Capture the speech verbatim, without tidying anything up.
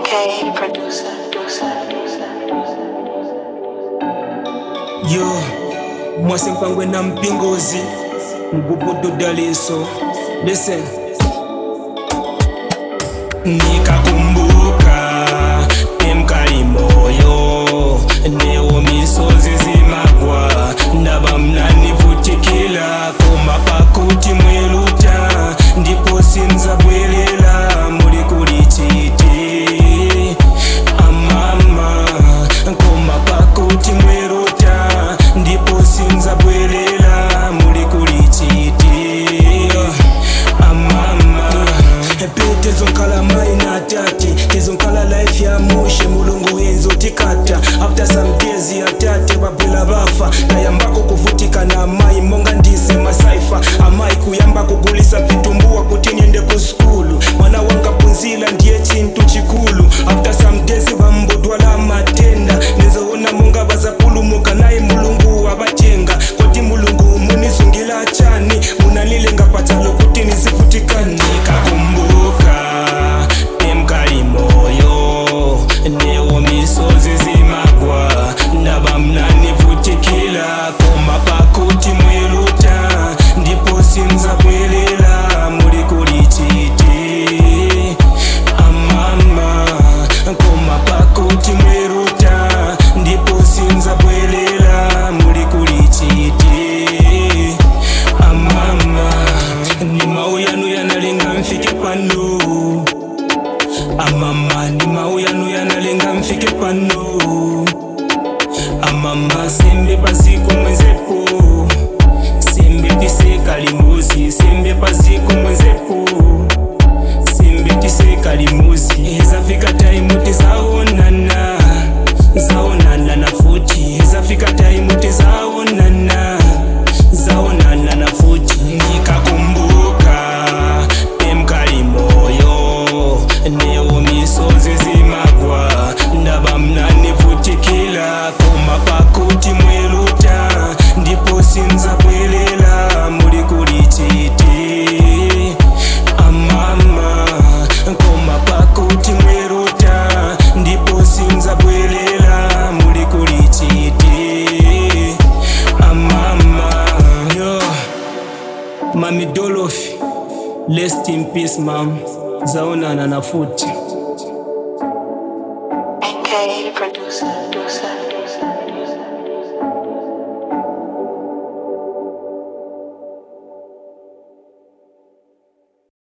K producer. Yo, mwase mpangwe na mpingozi mgubudu daliso. Listen. Nikakumbuka temkali moyo neo misozi zimagwa ndaba mnanivutikila koma pakuti mweluta ndipo sinza bwelela muli kulichiti amama koma pakuti mweluta ndipo sinza bwelela muli kulichiti amama pete zonkala mai na tati tezonkala life ya mushe mulungu enzo tikata after some days ya tate babela bafa nayambako kuvutika na mai monga ndise masaifa amai kuyamba kugulisa vitumbua kuti niende ku skulu mwana wanga punzila ndiye chintu chikulu after some days bambodwala matenda nezoona monga bazapulumuka naye mulungu wabatenga koti mulungu munizungila chani munalilenga patalo kuti nizivutikani nikakumbuka temkali moyo neo misozi zimagwa ndaba mnanivutikila koma pakuti mweluta ndipo sinza bwelela muli kulichiti amama koma pakuti mweluta ndipo sinza bwelela muli kulichiti amama ni mau yanu yanalenga mfike pano amama ni mau yanu yanalenga mfike pano amama sembe pasiku mwenzepo sembe tiseka limuzi sembe pasiku mwenzepo sembe tiseka limuzi ezafika time tizaonana zaonana na futi ezafika time tizaonana zaonana na futi nikakumbuka temkali moyo neo misozi zimagwa ndaba mnanivutikila koma pakuti mweluta ndipo sinza bwelela muli kulichiti amama koma pakuti mweluta ndipo sinza bwelela muli kulichiti amama yo Mami Dolofi, rest in peace mam, zaonana na futi.